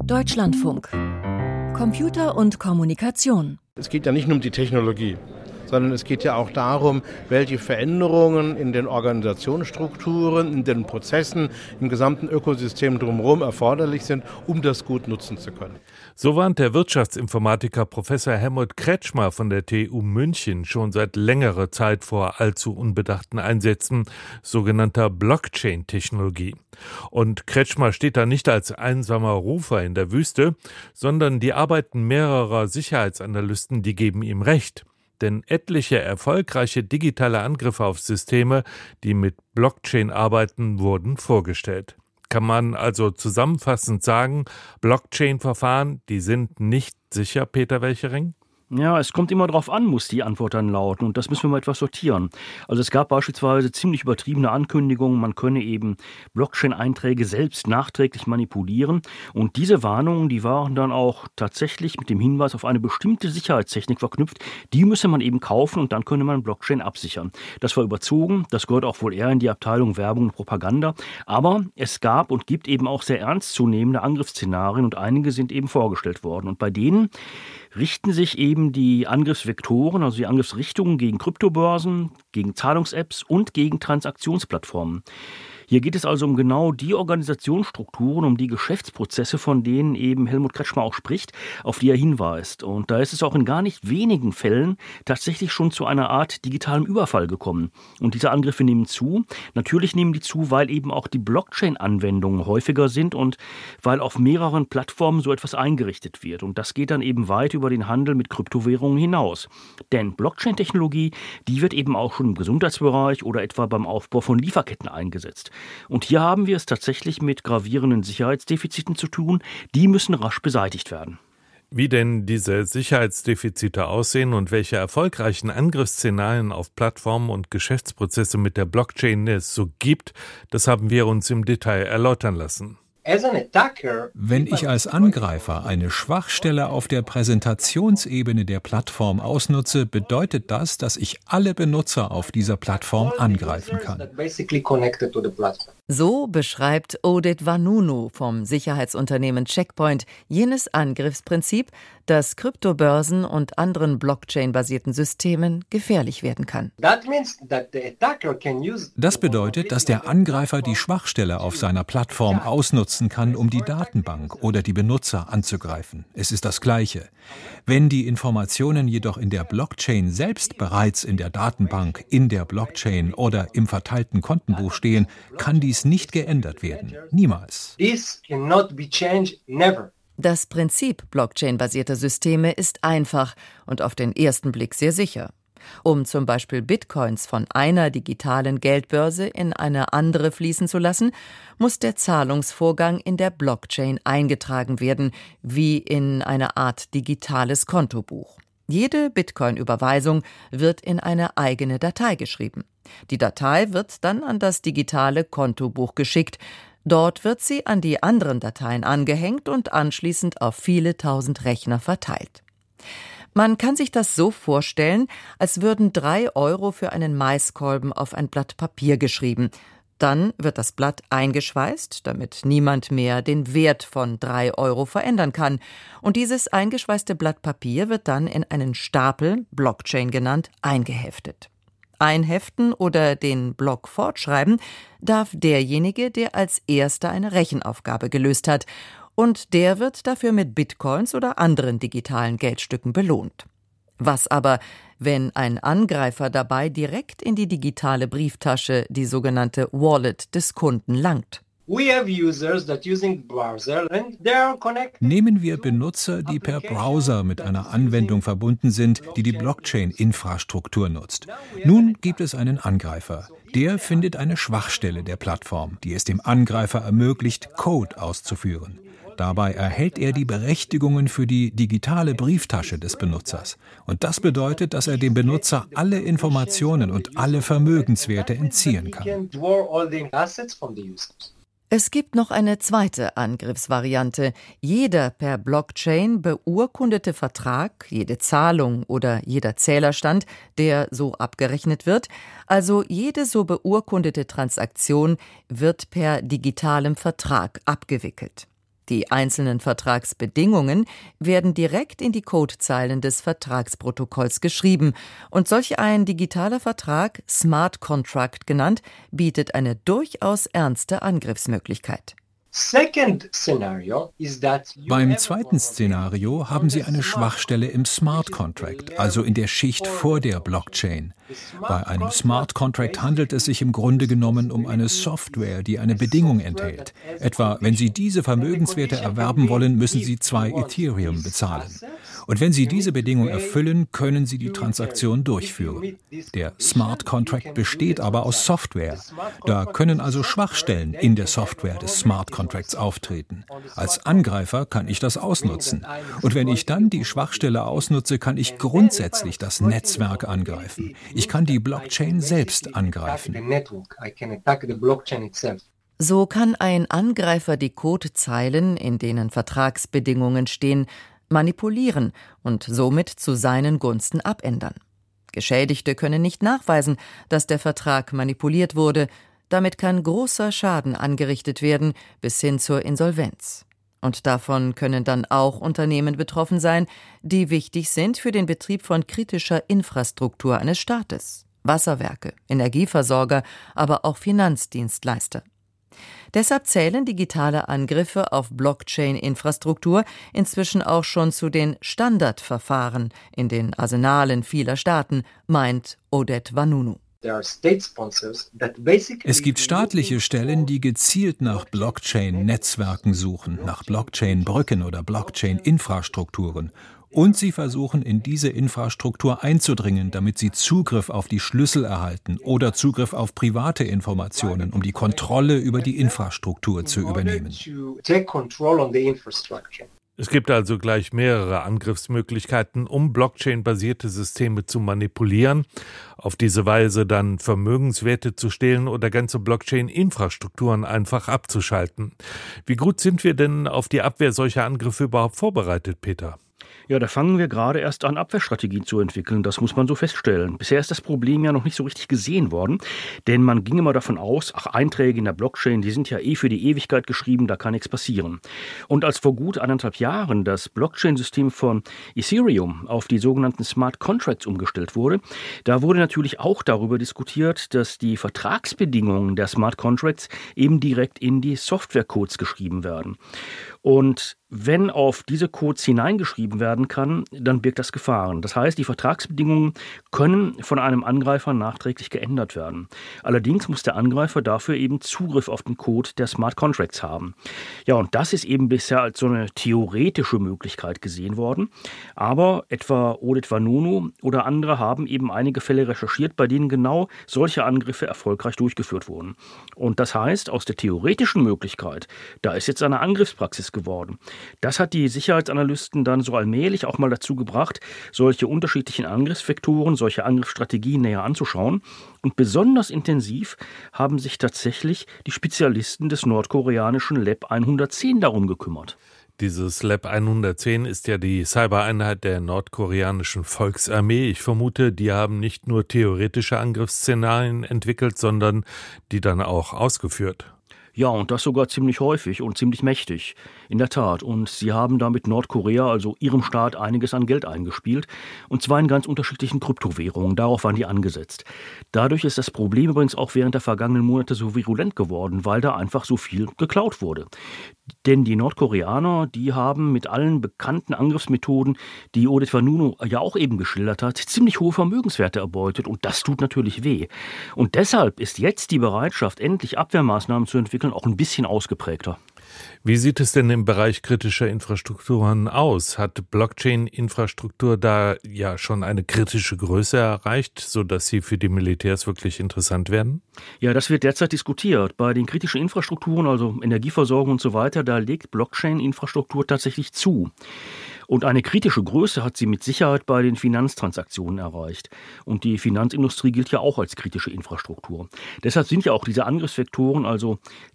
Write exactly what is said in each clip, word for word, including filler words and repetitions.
Deutschlandfunk. Computer und Kommunikation. Es geht ja nicht nur um die Technologie, sondern es geht ja auch darum, welche Veränderungen in den Organisationsstrukturen, in den Prozessen, im gesamten Ökosystem drumherum erforderlich sind, um das gut nutzen zu können. So warnt der Wirtschaftsinformatiker Professor Helmut Kretschmer von der T U München schon seit längerer Zeit vor allzu unbedachten Einsätzen sogenannter Blockchain-Technologie. Und Kretschmer steht da nicht als einsamer Rufer in der Wüste, sondern die Arbeiten mehrerer Sicherheitsanalysten, die geben ihm recht. Denn etliche erfolgreiche digitale Angriffe auf Systeme, die mit Blockchain arbeiten, wurden vorgestellt. Kann man also zusammenfassend sagen, Blockchain-Verfahren, die sind nicht sicher, Peter Welchering? Ja, es kommt immer drauf an, muss die Antwort dann lauten. Und das müssen wir mal etwas sortieren. Also es gab beispielsweise ziemlich übertriebene Ankündigungen, man könne eben Blockchain-Einträge selbst nachträglich manipulieren. Und diese Warnungen, die waren dann auch tatsächlich mit dem Hinweis auf eine bestimmte Sicherheitstechnik verknüpft. Die müsse man eben kaufen und dann könne man Blockchain absichern. Das war überzogen, das gehört auch wohl eher in die Abteilung Werbung und Propaganda. Aber es gab und gibt eben auch sehr ernstzunehmende Angriffsszenarien und einige sind eben vorgestellt worden. Und bei denen richten sich eben die Angriffsvektoren, also die Angriffsrichtungen gegen Kryptobörsen, gegen Zahlungs-Apps und gegen Transaktionsplattformen. Hier geht es also um genau die Organisationsstrukturen, um die Geschäftsprozesse, von denen eben Helmut Kretschmer auch spricht, auf die er hinweist. Und da ist es auch in gar nicht wenigen Fällen tatsächlich schon zu einer Art digitalem Überfall gekommen. Und diese Angriffe nehmen zu. Natürlich nehmen die zu, weil eben auch die Blockchain-Anwendungen häufiger sind und weil auf mehreren Plattformen so etwas eingerichtet wird. Und das geht dann eben weit über den Handel mit Kryptowährungen hinaus. Denn Blockchain-Technologie, die wird eben auch schon im Gesundheitsbereich oder etwa beim Aufbau von Lieferketten eingesetzt. Und hier haben wir es tatsächlich mit gravierenden Sicherheitsdefiziten zu tun. Die müssen rasch beseitigt werden. Wie denn diese Sicherheitsdefizite aussehen und welche erfolgreichen Angriffsszenarien auf Plattformen und Geschäftsprozesse mit der Blockchain es so gibt, das haben wir uns im Detail erläutern lassen. Wenn ich als Angreifer eine Schwachstelle auf der Präsentationsebene der Plattform ausnutze, bedeutet das, dass ich alle Benutzer auf dieser Plattform angreifen kann. So beschreibt Oded Vanunu vom Sicherheitsunternehmen Checkpoint jenes Angriffsprinzip, das Kryptobörsen und anderen Blockchain-basierten Systemen gefährlich werden kann. Das bedeutet, dass der Angreifer die Schwachstelle auf seiner Plattform ausnutzen kann, um die Datenbank oder die Benutzer anzugreifen. Es ist das Gleiche. Wenn die Informationen jedoch in der Blockchain selbst bereits in der Datenbank, in der Blockchain oder im verteilten Kontenbuch stehen, kann dies nicht geändert werden. Niemals. Das Prinzip Blockchain-basierter Systeme ist einfach und auf den ersten Blick sehr sicher. Um zum Beispiel Bitcoins von einer digitalen Geldbörse in eine andere fließen zu lassen, muss der Zahlungsvorgang in der Blockchain eingetragen werden, wie in eine Art digitales Kontobuch. Jede Bitcoin-Überweisung wird in eine eigene Datei geschrieben. Die Datei wird dann an das digitale Kontobuch geschickt. Dort wird sie an die anderen Dateien angehängt und anschließend auf viele tausend Rechner verteilt. Man kann sich das so vorstellen, als würden drei Euro für einen Maiskolben auf ein Blatt Papier geschrieben. Dann wird das Blatt eingeschweißt, damit niemand mehr den Wert von drei Euro verändern kann. Und dieses eingeschweißte Blatt Papier wird dann in einen Stapel, Blockchain genannt, eingeheftet. Einheften oder den Block fortschreiben darf derjenige, der als erster eine Rechenaufgabe gelöst hat. Und der wird dafür mit Bitcoins oder anderen digitalen Geldstücken belohnt. Was aber, wenn ein Angreifer dabei direkt in die digitale Brieftasche, die sogenannte Wallet des Kunden, langt? Nehmen wir Benutzer, die per Browser mit einer Anwendung verbunden sind, die die Blockchain-Infrastruktur nutzt. Nun gibt es einen Angreifer. Der findet eine Schwachstelle der Plattform, die es dem Angreifer ermöglicht, Code auszuführen. Dabei erhält er die Berechtigungen für die digitale Brieftasche des Benutzers. Und das bedeutet, dass er dem Benutzer alle Informationen und alle Vermögenswerte entziehen kann. Es gibt noch eine zweite Angriffsvariante. Jeder per Blockchain beurkundete Vertrag, jede Zahlung oder jeder Zählerstand, der so abgerechnet wird, also jede so beurkundete Transaktion, wird per digitalem Vertrag abgewickelt. Die einzelnen Vertragsbedingungen werden direkt in die Codezeilen des Vertragsprotokolls geschrieben. Und solch ein digitaler Vertrag, Smart Contract genannt, bietet eine durchaus ernste Angriffsmöglichkeit. Beim zweiten Szenario haben Sie eine Schwachstelle im Smart Contract, also in der Schicht vor der Blockchain. Bei einem Smart Contract handelt es sich im Grunde genommen um eine Software, die eine Bedingung enthält. Etwa, wenn Sie diese Vermögenswerte erwerben wollen, müssen Sie zwei Ethereum bezahlen. Und wenn Sie diese Bedingung erfüllen, können Sie die Transaktion durchführen. Der Smart Contract besteht aber aus Software. Da können also Schwachstellen in der Software des Smart Contracts auftreten. Als Angreifer kann ich das ausnutzen. Und wenn ich dann die Schwachstelle ausnutze, kann ich grundsätzlich das Netzwerk angreifen. Ich kann die Blockchain selbst angreifen. So kann ein Angreifer die Codezeilen, in denen Vertragsbedingungen stehen, manipulieren und somit zu seinen Gunsten abändern. Geschädigte können nicht nachweisen, dass der Vertrag manipuliert wurde. Damit kann großer Schaden angerichtet werden, bis hin zur Insolvenz. Und davon können dann auch Unternehmen betroffen sein, die wichtig sind für den Betrieb von kritischer Infrastruktur eines Staates. Wasserwerke, Energieversorger, aber auch Finanzdienstleister. Deshalb zählen digitale Angriffe auf Blockchain-Infrastruktur inzwischen auch schon zu den Standardverfahren in den Arsenalen vieler Staaten, meint Oded Vanunu. Es gibt staatliche Stellen, die gezielt nach Blockchain-Netzwerken suchen, nach Blockchain-Brücken oder Blockchain-Infrastrukturen. Und sie versuchen, in diese Infrastruktur einzudringen, damit sie Zugriff auf die Schlüssel erhalten oder Zugriff auf private Informationen, um die Kontrolle über die Infrastruktur zu übernehmen. Es gibt also gleich mehrere Angriffsmöglichkeiten, um Blockchain-basierte Systeme zu manipulieren, auf diese Weise dann Vermögenswerte zu stehlen oder ganze Blockchain-Infrastrukturen einfach abzuschalten. Wie gut sind wir denn auf die Abwehr solcher Angriffe überhaupt vorbereitet, Peter? Ja, da fangen wir gerade erst an, Abwehrstrategien zu entwickeln. Das muss man so feststellen. Bisher ist das Problem ja noch nicht so richtig gesehen worden, denn man ging immer davon aus, ach, Einträge in der Blockchain, die sind ja eh für die Ewigkeit geschrieben, da kann nichts passieren. Und als vor gut anderthalb Jahren das Blockchain-System von Ethereum auf die sogenannten Smart Contracts umgestellt wurde, da wurde natürlich auch darüber diskutiert, dass die Vertragsbedingungen der Smart Contracts eben direkt in die Softwarecodes geschrieben werden. Und wenn auf diese Codes hineingeschrieben werden kann, dann birgt das Gefahren. Das heißt, die Vertragsbedingungen können von einem Angreifer nachträglich geändert werden. Allerdings muss der Angreifer dafür eben Zugriff auf den Code der Smart Contracts haben. Ja, und das ist eben bisher als so eine theoretische Möglichkeit gesehen worden. Aber etwa Oded Vanunu oder andere haben eben einige Fälle recherchiert, bei denen genau solche Angriffe erfolgreich durchgeführt wurden. Und das heißt, aus der theoretischen Möglichkeit, da ist jetzt eine Angriffspraxis geworden. Das hat die Sicherheitsanalysten dann so allmählich auch mal dazu gebracht, solche unterschiedlichen Angriffsvektoren, solche Angriffsstrategien näher anzuschauen. Und besonders intensiv haben sich tatsächlich die Spezialisten des nordkoreanischen Lab hundertzehn darum gekümmert. Dieses Lab hundertzehn ist ja die Cybereinheit der nordkoreanischen Volksarmee. Ich vermute, die haben nicht nur theoretische Angriffsszenarien entwickelt, sondern die dann auch ausgeführt. Ja, und das sogar ziemlich häufig und ziemlich mächtig. In der Tat. Und sie haben damit Nordkorea, also ihrem Staat, einiges an Geld eingespielt. Und zwar in ganz unterschiedlichen Kryptowährungen. Darauf waren die angesetzt. Dadurch ist das Problem übrigens auch während der vergangenen Monate so virulent geworden, weil da einfach so viel geklaut wurde. Denn die Nordkoreaner, die haben mit allen bekannten Angriffsmethoden, die Oded Vanunu ja auch eben geschildert hat, ziemlich hohe Vermögenswerte erbeutet. Und das tut natürlich weh. Und deshalb ist jetzt die Bereitschaft, endlich Abwehrmaßnahmen zu entwickeln, auch ein bisschen ausgeprägter. Wie sieht es denn im Bereich kritischer Infrastrukturen aus? Hat Blockchain-Infrastruktur da ja schon eine kritische Größe erreicht, sodass sie für die Militärs wirklich interessant werden? Ja, das wird derzeit diskutiert. Bei den kritischen Infrastrukturen, also Energieversorgung und so weiter, da legt Blockchain-Infrastruktur tatsächlich zu. Und eine kritische Größe hat sie mit Sicherheit bei den Finanztransaktionen erreicht. Und die Finanzindustrie gilt ja auch als kritische Infrastruktur. Deshalb sind ja auch diese Angriffsvektoren, also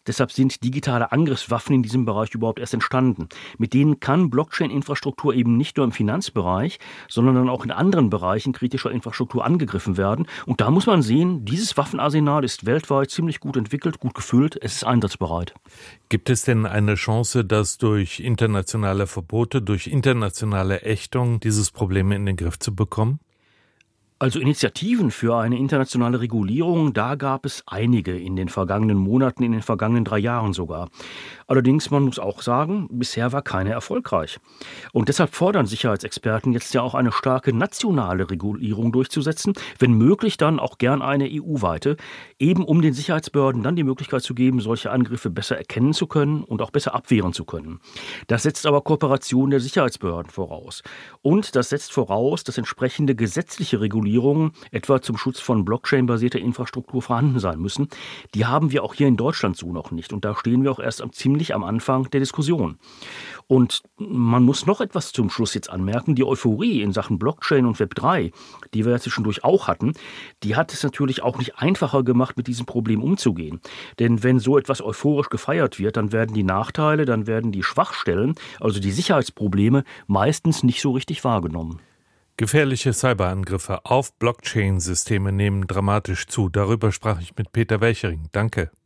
Deshalb sind digitale Angriffswaffen in diesem Bereich überhaupt erst entstanden. Mit denen kann Blockchain-Infrastruktur eben nicht nur im Finanzbereich, sondern dann auch in anderen Bereichen kritischer Infrastruktur angegriffen werden. Und da muss man sehen, dieses Waffenarsenal ist weltweit ziemlich gut entwickelt, gut gefüllt, es ist einsatzbereit. Gibt es denn eine Chance, dass durch internationale Verbote, durch internationale Ächtung dieses Problem in den Griff zu bekommen? Also Initiativen für eine internationale Regulierung, da gab es einige in den vergangenen Monaten, in den vergangenen drei Jahren sogar. Allerdings, man muss auch sagen, bisher war keine erfolgreich. Und deshalb fordern Sicherheitsexperten jetzt ja auch eine starke nationale Regulierung durchzusetzen, wenn möglich dann auch gern eine E U-weite, eben um den Sicherheitsbehörden dann die Möglichkeit zu geben, solche Angriffe besser erkennen zu können und auch besser abwehren zu können. Das setzt aber Kooperation der Sicherheitsbehörden voraus. Und das setzt voraus, dass entsprechende gesetzliche Regulierungen etwa zum Schutz von Blockchain-basierter Infrastruktur vorhanden sein müssen. Die haben wir auch hier in Deutschland so noch nicht. Und da stehen wir auch erst am, ziemlich am Anfang der Diskussion. Und man muss noch etwas zum Schluss jetzt anmerken. Die Euphorie in Sachen Blockchain und Web drei, die wir ja zwischendurch auch hatten, die hat es natürlich auch nicht einfacher gemacht, mit diesem Problem umzugehen. Denn wenn so etwas euphorisch gefeiert wird, dann werden die Nachteile, dann werden die Schwachstellen, also die Sicherheitsprobleme, meistens nicht so richtig wahrgenommen. Gefährliche Cyberangriffe auf Blockchain-Systeme nehmen dramatisch zu. Darüber sprach ich mit Peter Welchering. Danke.